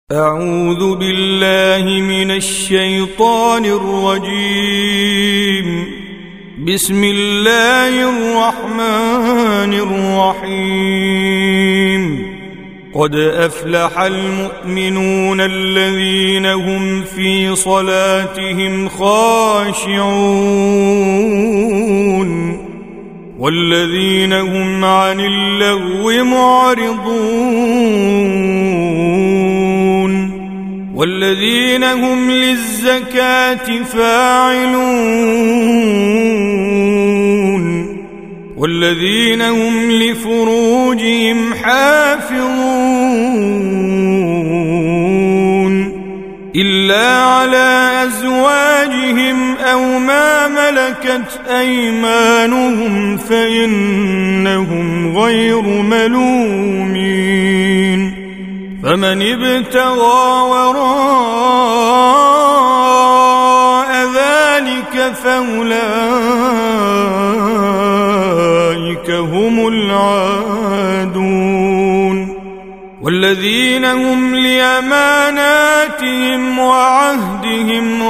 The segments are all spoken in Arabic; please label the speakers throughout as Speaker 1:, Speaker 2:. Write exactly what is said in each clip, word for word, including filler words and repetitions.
Speaker 1: أعوذ بالله من الشيطان الرجيم. بسم الله الرحمن الرحيم. قد أفلح المؤمنون الذين هم في صلاتهم خاشعون والذين هم عن اللغو معرضون والذين هم للزكاة فاعلون والذين هم لفروجهم حافظون إلا على أزواجهم أو ما ملكت أيمانهم فإنهم غير ملومين. فمن ابتغى وراء ذلك فأولئك هم العادون والذين هم لأماناتهم وعهدهم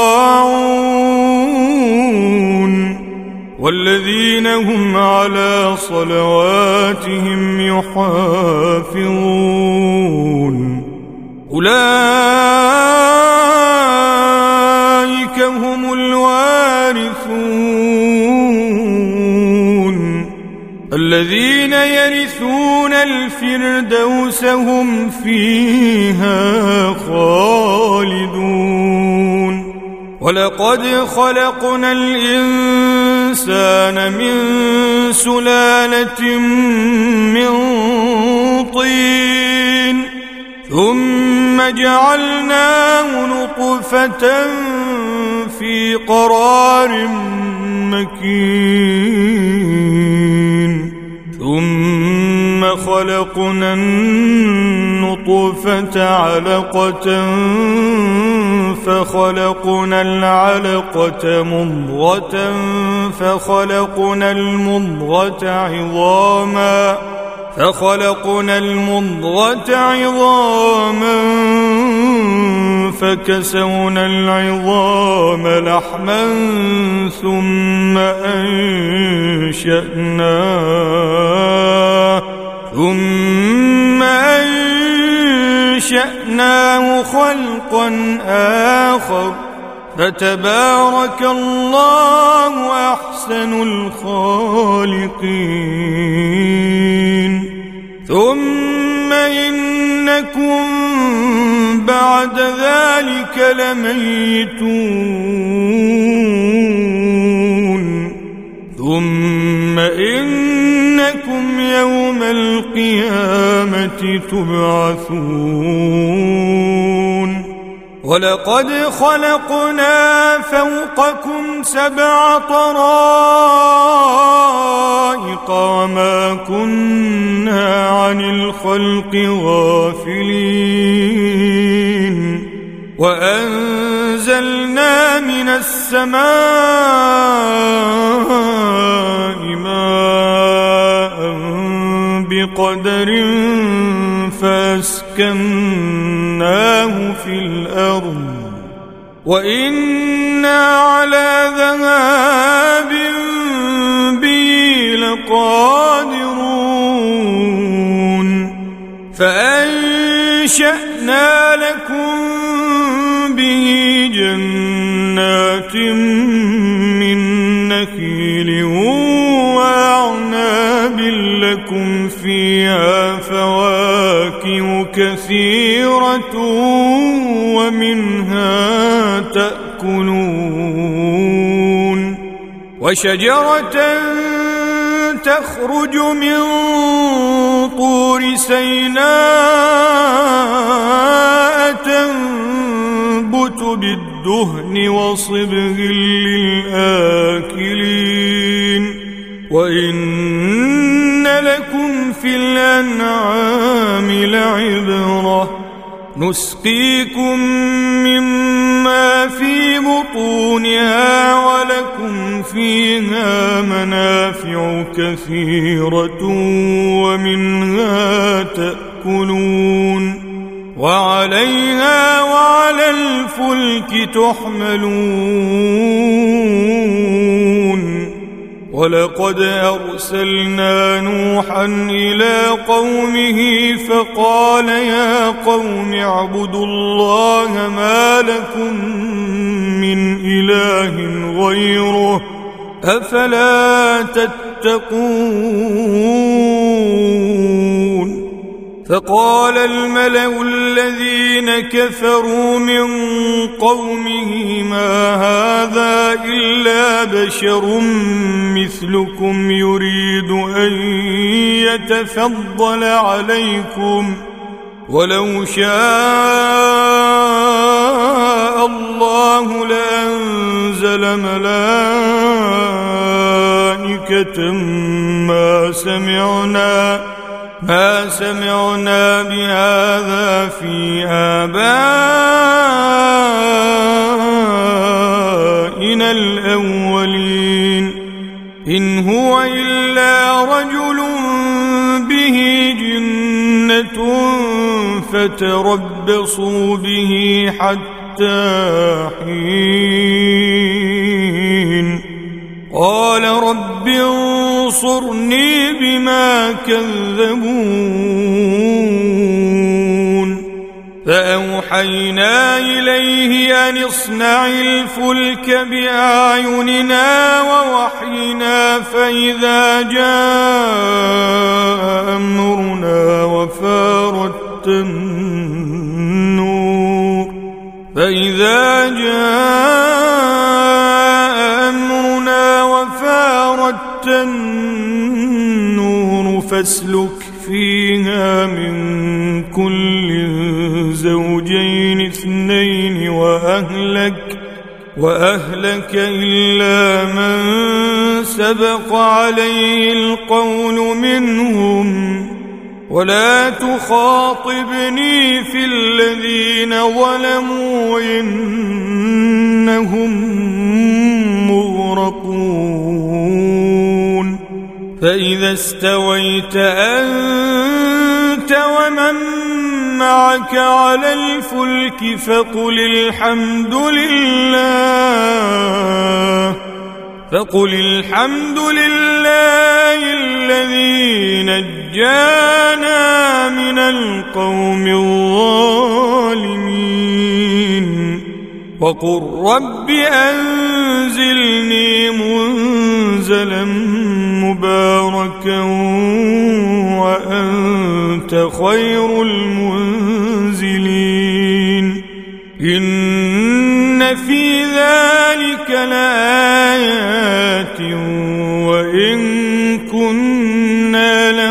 Speaker 1: راعون والذين هم على صلواتهم يحافظون. أولئك هم الوارثون الذين يرثون الفردوس هم فيها خالدون. ولقد خلقنا الإنسان من سلالة من طين ثم جعلناه نطفة في قرار مكين ثم خلقنا النطفة علقة فخلقنا العلقة مضغة فخلقنا المضغة عظاما فخلقنا المضغة عظاما فكسونا العظام لحما ثم أنشأناه ثم أنشأناه خلقا آخر فتبارك الله أحسن الخالقين. ثم إنكم بعد ذلك لميتون ثم إنكم يوم القيامة تبعثون. ولقد خلقنا فوقكم سبع طرائق وما كنا عن الخلق غافلين وأنزلنا من السماء ماء بقدر فأسكناه في الأرض وإنا على ذهاب به لقادرون. فأنشأنا لكم به جنات من نخيل وأعناب لكم فيها فواكه كثيرة ومنها تأكلون. وشجرة تخرج من طور سيناء تنبت بالدهن وصبغ للآكلين. وإن لكم في الأنعام لعبرة نسقيكم مما في بطونها ولكم فيها منافع كثيرة ومنها تأكلون وعليها وعلى الفلك تحملون ولقد أرسلنا نوحا إلى قومه فقال يا قوم اعبدوا الله ما لكم من إله غيره أفلا تتقون فقال الملأ الذين كفروا من قومه ما هذا إلا بشر مثلكم يريد أن يتفضل عليكم ولو شاء الله لأنزل ملائكة ما سمعنا ما سمعنا بهذا في آبائنا الأولين إن هو إلا رجل به جنة فتربصوا به حتى حين قال رب انصرني بما كذبون فأوحينا إليه أن اصنع الفلك بأعيننا ووحينا فإذا جاء أمرنا وفارت النور فإذا جاء أمرنا وفارت النور فاسلك فيها من كل زوجين اثنين وأهلك وأهلك إلا من سبق عليه القول منهم ولا تخاطبني في الذين ظلموا إنهم مغرقون فإذا استويت أنت ومن معك على الفلك فقل الحمد لله فقل الحمد لله الذي نجانا من القوم الظالمين وقل رب أنزلني منزلا مباركا وأنت خير المنزلين إن في ذلك لآيات وإن كنا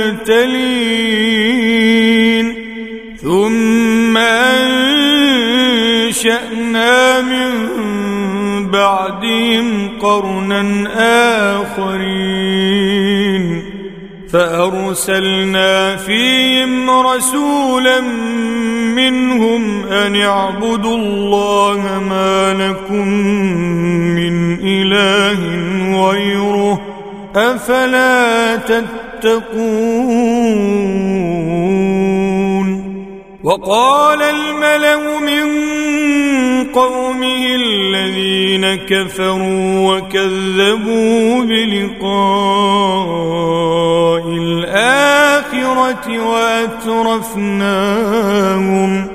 Speaker 1: لمبتلين ثم أنشأنا من بعدهم قرنا آخرين فأرسلنا فيهم رسولا منهم أن اعبدوا الله ما لكم من إله غيره أفلا تتقون وقال الملأ من قومه الذين كفروا وكذبوا بلقاء الآخرة وأترفناهم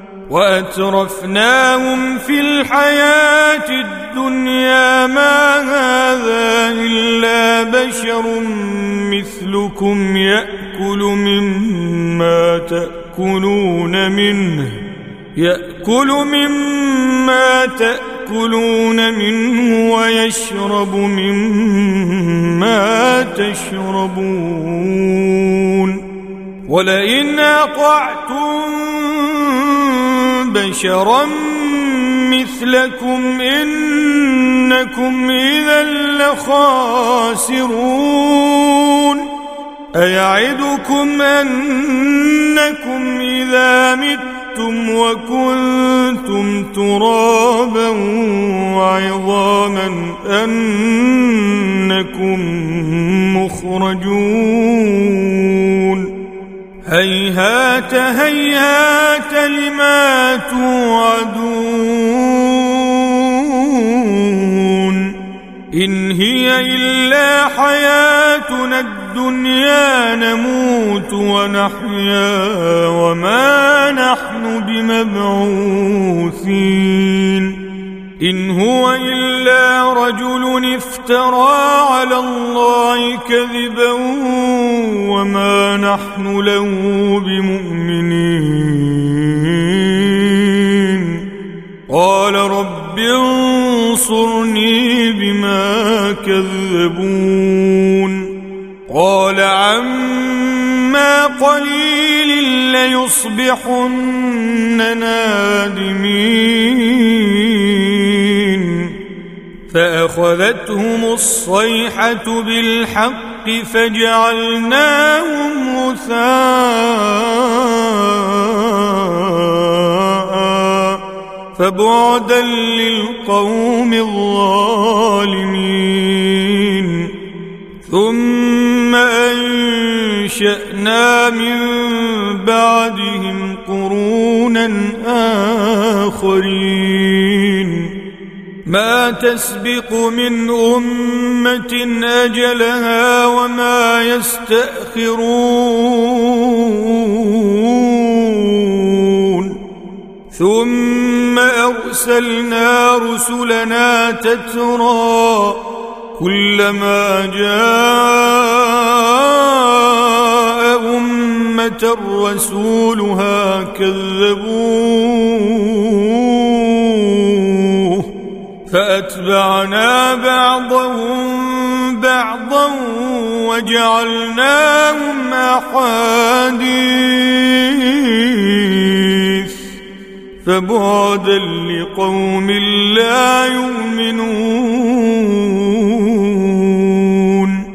Speaker 1: وأترفناهم في الحياة الدنيا ما هذا إلا بشر مثلكم يأكل مما تأكلون منه يأكل مما تأكلون منه ويشرب مما تشربون ولئن أطعتم بشرا مثلكم إنكم إذا لخاسرون أيعدكم أنكم إذا متم وكنتم ترابا وعظاما أنكم مخرجون هيهات هيهات لما توعدون إن هي إلا حياتنا الدنيا نموت ونحيا وما نحن بمبعوثين إن هو إلا رجل افترى على الله كذبا وما نحن له بمؤمنين قال رب انصرني بما كذبون قال عما قليل ليصبحن نادمين فأخذتهم الصيحة بالحق فجعلناهم غثاء فبعدا للقوم الظالمين ثم أنشأنا من بعدهم قرونا آخرين ما تسبق من أمة أجلها وما يستأخرون ثم أرسلنا رسلنا تترى كلما جاء أمة رسولها كذبوه فأتبعنا بعضهم بعضا وجعلناهم أحاديث فبعدا لقوم لا يؤمنون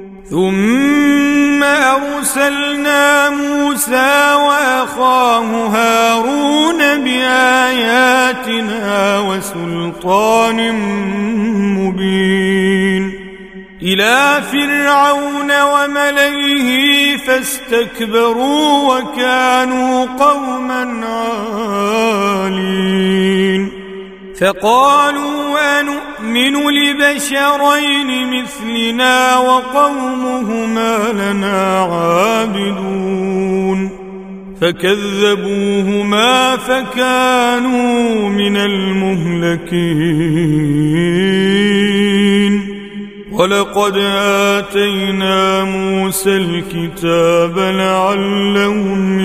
Speaker 1: ثم أرسلنا موسى وأخاه هارون بآياتنا وسلطان مبين إلى فرعون وملئه فاستكبروا وكانوا قوما عالين فقالوا أنؤمن لبشرين مثلنا وقومهما لنا عابدون فكذبوهما فكانوا من المهلكين ولقد آتينا موسى الكتاب لعلهم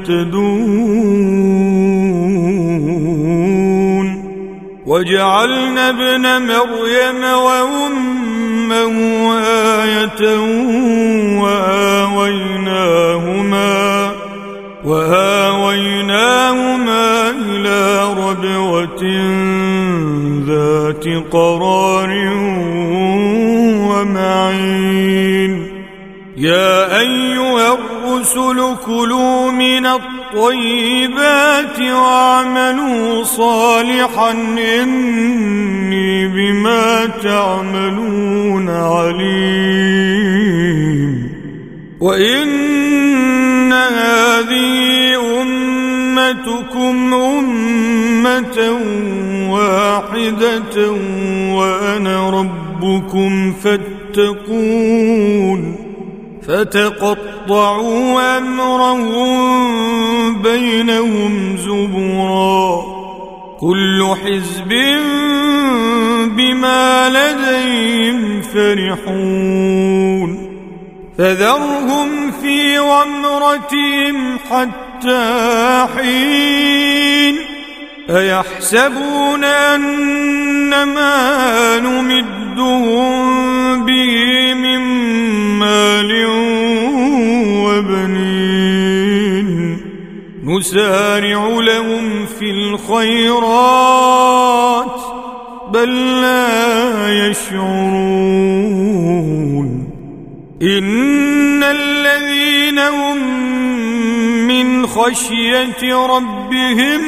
Speaker 1: يهتدون وجعلنا ابن مريم وأمه آية وآويناهما وآويناهما إلى ربوة ذات قرار ومعين يا أيها الرسل كلوا من الطيبات واعملوا صالحا إني بما تعملون عليم وإن هذه أمتكم أمة واحدة وأنا ربكم فاتقون فتقطعوا أمرهم بينهم زبرا كل حزب بما لديهم فرحون فذرهم في غمرتهم حتى حين أيحسبون أنما نمدهم به من مال وبنين نسارع لهم في الخيرات بل لا يشعرون إن الذين هم من خشية ربهم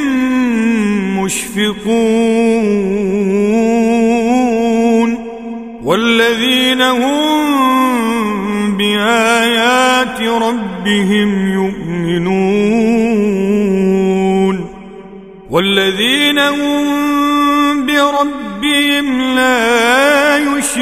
Speaker 1: مشفقون والذين هم بآيات ربهم يؤمنون والذين هم بربهم لا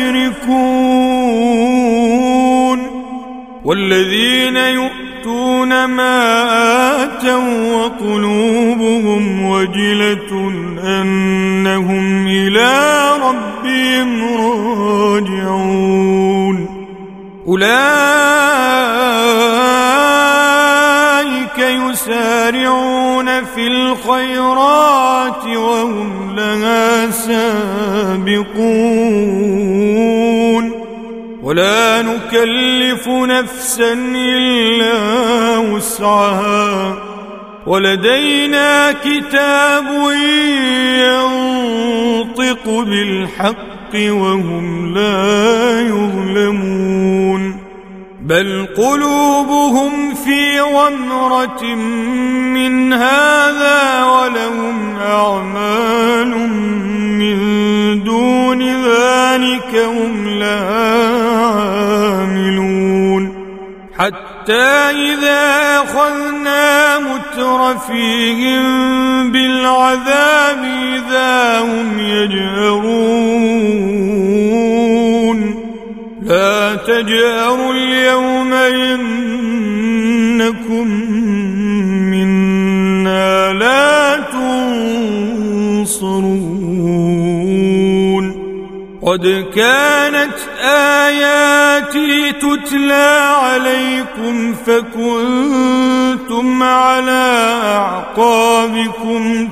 Speaker 1: يشركون والذين يؤتون ما آتوا وقلوبهم وجلة أنهم إلى ربهم راجعون أولئك يسارعون في الخيرات وهم لها سابقون ولا نكلف نفسا إلا وسعها ولدينا كتاب ينطق بالحق وهم لا يظلمون بل قلوبهم في غمرة من هذا ولهم أعمال من دون ذلك هم لها عاملون حتى إذا أخذنا مترفيهم بالعذاب إذا هم يجأرون لا تجأروا اليوم إنكم منا لا تنصرون قد كانت آياتي تتلى عليكم فكنتم على أعقابكم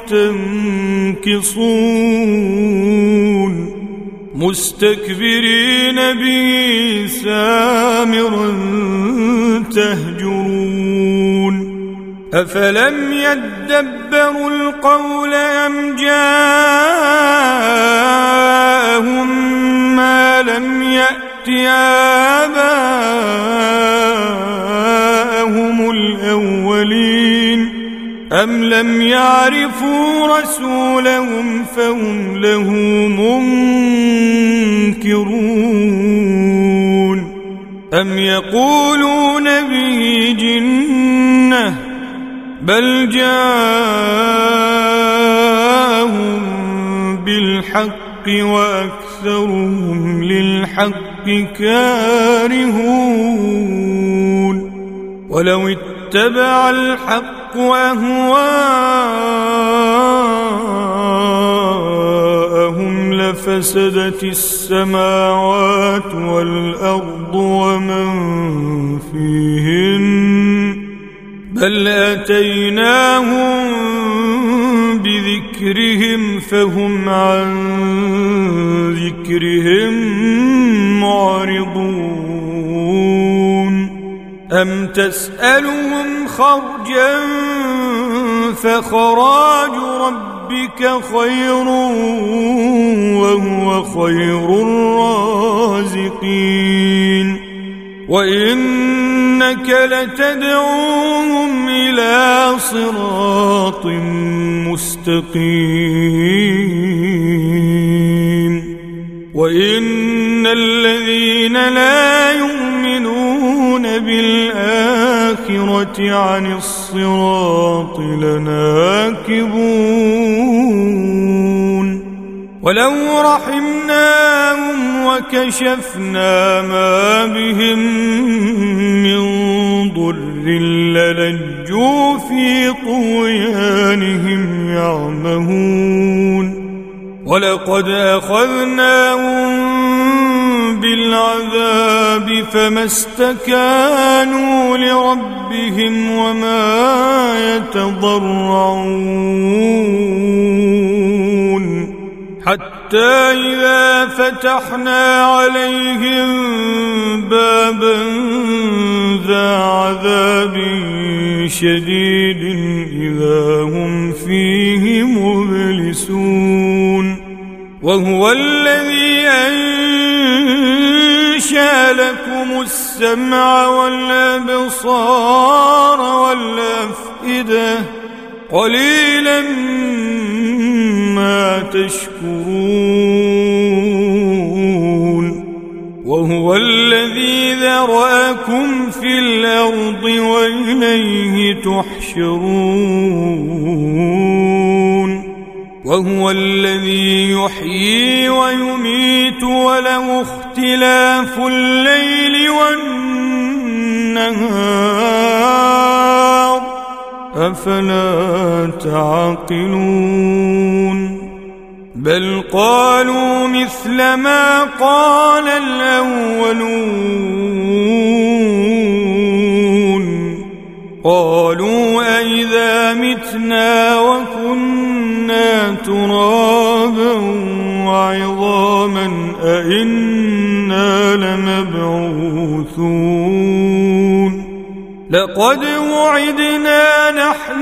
Speaker 1: تنكصون مستكبرين به سامرا تهجرون أفلم يدبروا القول أم جاءهم ما لم يأت آباءهم الأولين أم لم يعرفوا رسولهم فهم له منكرون أم يقولون به جنة بل جاءهم بالحق وأكثرهم للحق كارهون ولو اتبع الحق أهواءهم لفسدت السماوات والأرض ومن فيهن بل أتيناهم بذكرهم فهم عن ذكرهم معرضون أم تسألهم خرجا فخراج ربك خير وهو خير الرازقين وإنك لتدعوهم إلى صراط مستقيم وإن الذين لا يؤمنون بالآخرة عن الصراط لناكبون ولو رحمناهم وكشفنا ما بهم من ضر للجوا في طغيانهم يعمهون ولقد أخذناهم بالعذاب فما استكانوا لربهم وما يتضرعون حتى إذا فتحنا عليهم بابا ذا عذاب شديد إذا هم فيه مبلسون وهو الذي أنشأ لكم السمع والأبصار والأفئدة قليلا ما تشكرون وهو الذي ذرأكم إليه تحشرون وهو الذي يحيي ويميت وله اختلاف الليل والنهار أفلا تعقلون بل قالوا مثل ما قال الأولون قالوا أئذا متنا وكنا ترابا وعظاما أئنا لمبعوثون لقد وعدنا نحن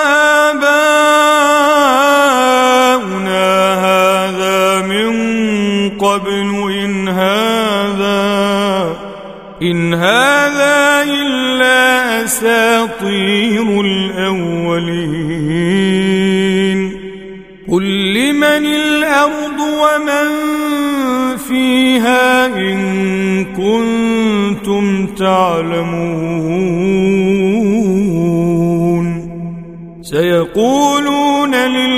Speaker 1: وآباؤنا هذا من قبل إن هذا إن هذا إلا أساطير الأولين قل لمن الأرض ومن فيها إن كنتم تعلمون سيقولون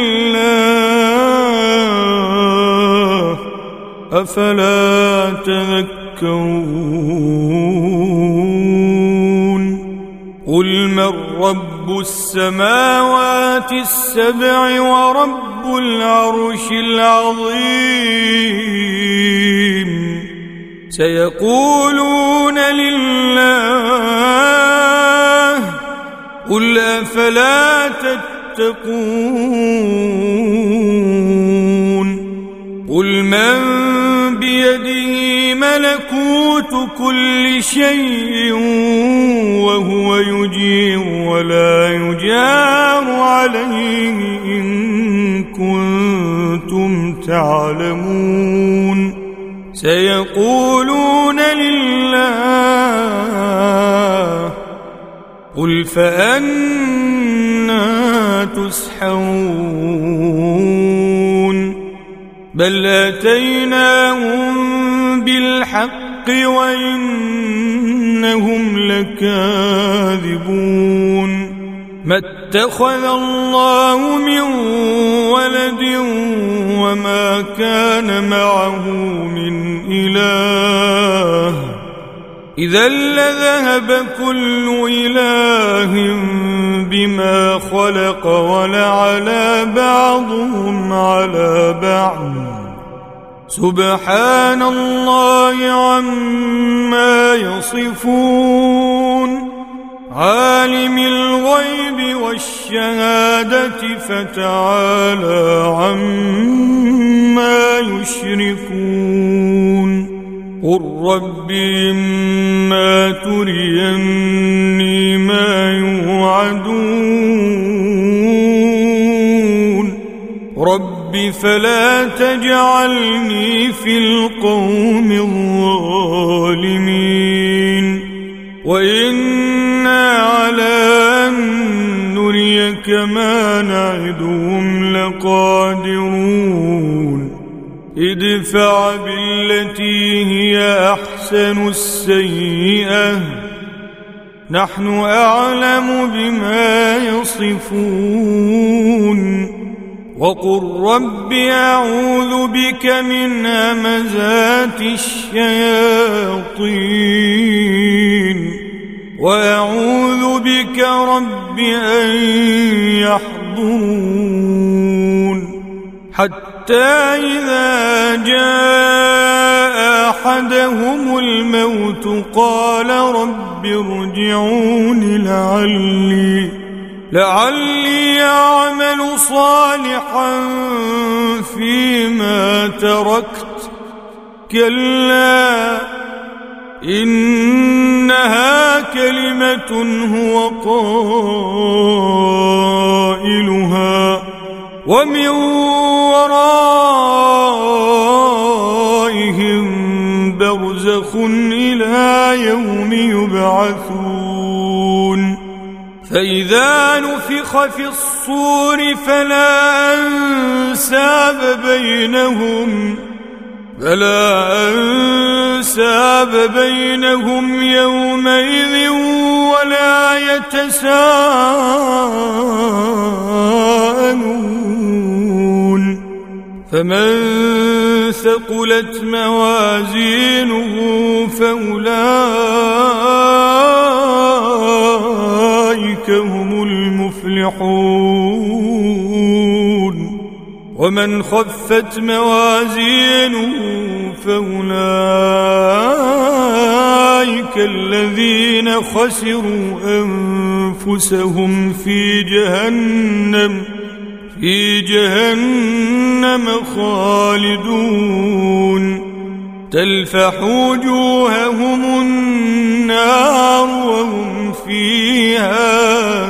Speaker 1: لله أفلا تذكرون قل من رب السماوات السبع ورب العرش العظيم سيقولون لله قل أفلا تتقون قل من بيده ملكوت كل شيء وهو يجير ولا يجار عليه إن كنتم تعلمون سيقولون لله قل فأنا تسحرون بل أتيناهم بالحق وإنهم لكاذبون ما اتخذ الله من ولد وما كان معه من إله إذا لذهب كل إله بما خلق ولعلى بعضهم على بعض سبحان الله عما يصفون عالم الغيب والشهادة فتعالى عما يشركون قل رب إما تريني ما يوعدون رب فلا تجعلني في القوم الظالمين وإنا على أن نريك ما نعدهم لقادرون ادفع بالتي هي أحسن السيئة نحن أعلم بما يصفون وقل رب أعوذ بك من همزات الشياطين وأعوذ بك رب أن يحضرون حتى إذا جاء أحدهم الموت قال رب ارجعون لعلي لعلي أعمل صالحا فيما تركت كلا إنها كلمة هو قائلها ومن ورائهم برزخ إلى يوم يبعثون فإذا نفخ في الصور فلا أنساب بينهم فلا أنساب بينهم يومئذ ولا يتساءلون فمن ثقلت موازينه فأولئك هم المفلحون ومن خفت موازينه فأولئك الذين خسروا أنفسهم في جهنم في جهنم خالدون تلفح وجوههم النار وهم فيها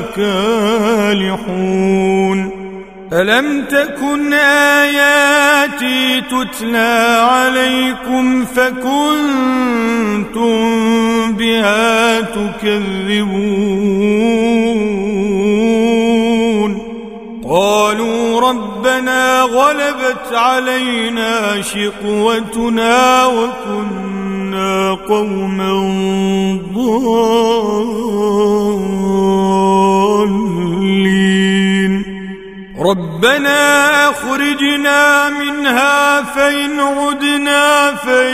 Speaker 1: كالحون ألم تكن آياتي تتلى عليكم فكنتم بها تكذبون قالوا ربنا غلبت علينا شقوتنا وكنا قوما ضالين ربنا أخرجنا منها فإن عدنا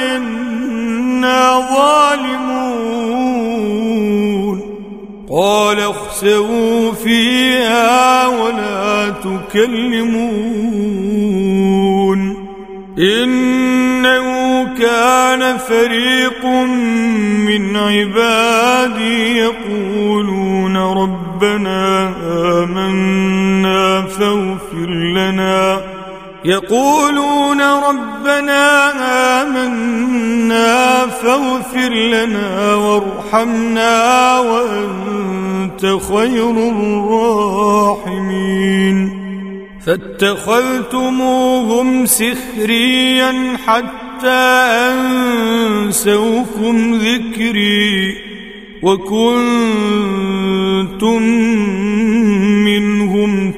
Speaker 1: فإنا ظالمون قال اخسئوا فيها ولا تكلمون إنه كان فريق من عبادي يقولون ربنا آمنا فاغفر لنا يقولون ربنا آمنا فاغفر لنا وارحمنا وأنت خير الراحمين فاتخذتموهم سخريا حتى أنسوكم ذكري وكنتم منهم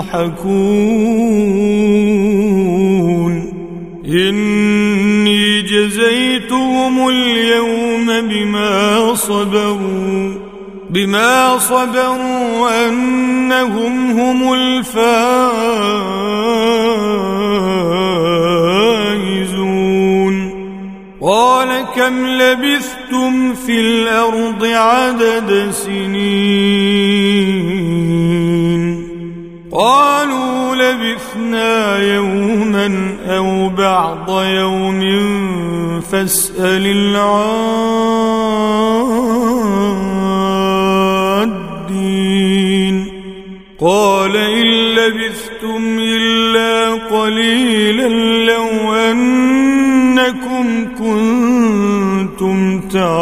Speaker 1: تضحكون إني جزيتهم اليوم بما صبروا بما صبروا أنهم هم الفائزون قال كم لبثتم في الأرض عدد سنين قالوا لبثنا يوما أو بعض يوم فاسأل العادين قال إن لبثتم إلا قليلا لو أنكم كنتم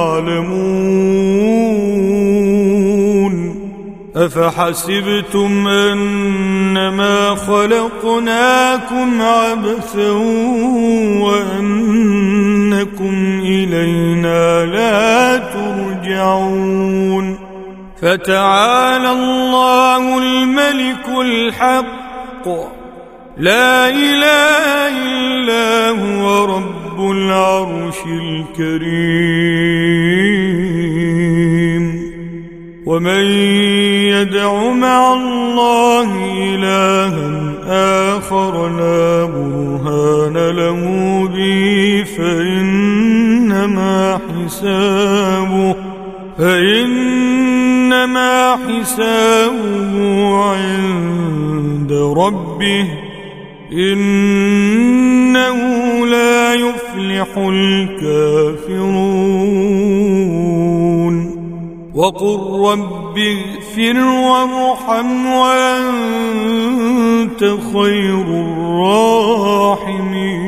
Speaker 1: تعلمون أفحسبتم أنما خلقناكم عبثا وأنكم إلينا لا ترجعون فتعالى الله الملك الحق لا إله إلا هو رب العرش الكريم ومن يدع مع الله إلها آخر لا برهان له به فإنما حسابه فإنما حسابه عند ربه إنه لا يفلح الكافرون وقل رب اغفر وارحم وأنت خير الراحمين